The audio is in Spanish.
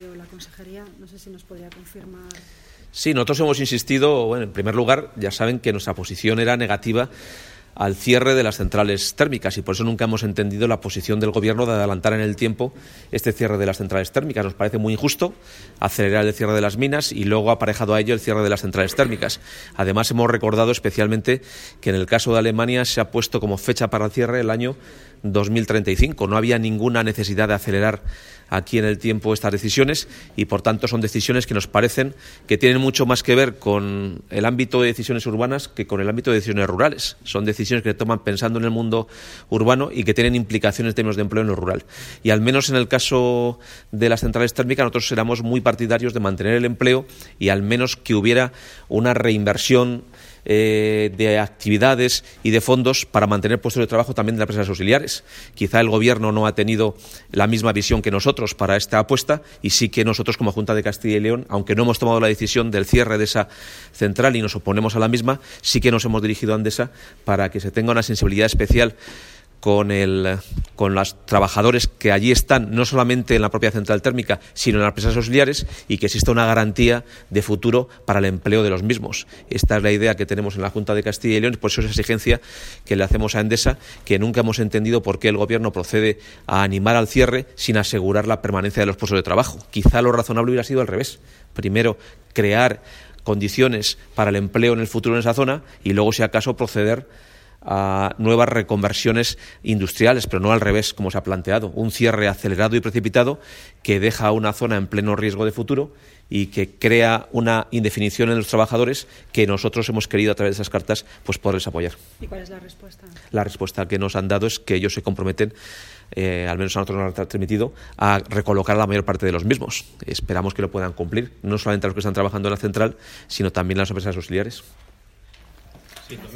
La consejería, no sé si nos podría confirmar. Sí, nosotros hemos insistido, bueno, en primer lugar, ya saben que nuestra posición era negativa al cierre de las centrales térmicas y por eso nunca hemos entendido la posición del Gobierno de adelantar en el tiempo este cierre de las centrales térmicas. Nos parece muy injusto acelerar el cierre de las minas y luego aparejado a ello el cierre de las centrales térmicas. Además, hemos recordado especialmente que en el caso de Alemania se ha puesto como fecha para el cierre el año 2035. No había ninguna necesidad de acelerar aquí en el tiempo estas decisiones y, por tanto, son decisiones que nos parecen que tienen mucho más que ver con el ámbito de decisiones urbanas que con el ámbito de decisiones rurales. Son decisiones que se toman pensando en el mundo urbano y que tienen implicaciones en términos de empleo en lo rural. Y al menos en el caso de las centrales térmicas nosotros éramos muy partidarios de mantener el empleo y al menos que hubiera una reinversión de actividades y de fondos para mantener puestos de trabajo también de las empresas auxiliares. Quizá el Gobierno no ha tenido la misma visión que nosotros para esta apuesta y sí que nosotros como Junta de Castilla y León, aunque no hemos tomado la decisión del cierre de esa central y nos oponemos a la misma, sí que nos hemos dirigido a Endesa para que se tenga una sensibilidad especial con los trabajadores que allí están, no solamente en la propia central térmica, sino en las empresas auxiliares, y que exista una garantía de futuro para el empleo de los mismos. Esta es la idea que tenemos en la Junta de Castilla y León, y por eso esa exigencia que le hacemos a Endesa, que nunca hemos entendido por qué el Gobierno procede a animar al cierre sin asegurar la permanencia de los puestos de trabajo. Quizá lo razonable hubiera sido al revés. Primero, crear condiciones para el empleo en el futuro en esa zona y luego, si acaso, proceder a nuevas reconversiones industriales, pero no al revés, como se ha planteado. Un cierre acelerado y precipitado que deja a una zona en pleno riesgo de futuro y que crea una indefinición en los trabajadores que nosotros hemos querido, a través de esas cartas, pues poderles apoyar. ¿Y cuál es la respuesta? La respuesta que nos han dado es que ellos se comprometen, al menos a nosotros nos han transmitido, a recolocar a la mayor parte de los mismos. Esperamos que lo puedan cumplir, no solamente a los que están trabajando en la central, sino también a las empresas auxiliares.